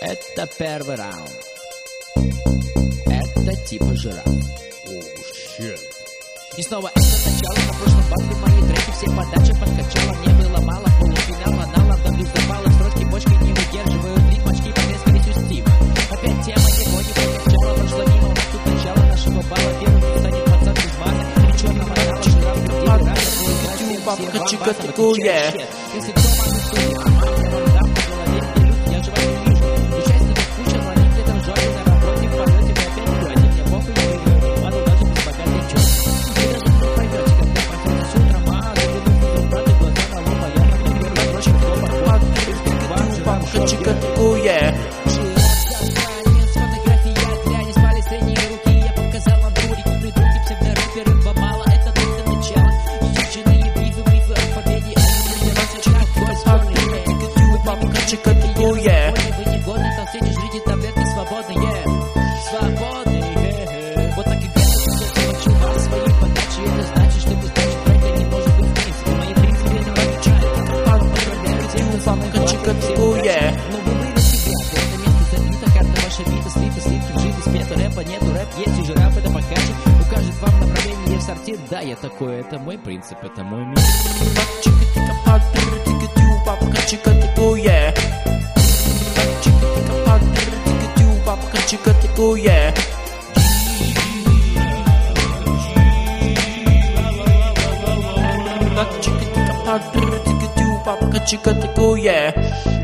Это первый раунд. Это типа жираф. И снова это начало. На прошлом батле мои треки все подачи подкачала. Мне было мало полуфинала, наладом запала. Строчки бочкой не выдерживают ритм, очки потрескались у Стива. Опять тема его не полегчала. Прошло мимо, у нас тут начало нашего балла. Первым станет пацан без мата. И черного канала жираф, где рада будет играть все вам если Тёма на студии, а мама я вам дам по голове. Где люди, я живо не вижу. Участников куча, но они где-то в жопе на работе. В полете вы опять ходите. Мне похуй, я выиграю. Ладно, даже без богатой чёрт. Вы даже не поймете, когда проснётесь утром. А, заглянув в браты, глаза на лоб, а я на первый дрочек дома. Бабка чикатикуя. Но вы вырежьте грязь, это место забито, карта ваша бита, слиты, сливки, вжиты, спета, рэпа нету, рэп есть, и жираф это покажет, укажет вам направление в сортир, да, я такой, это мой принцип, это мой мир. Чикатикуя.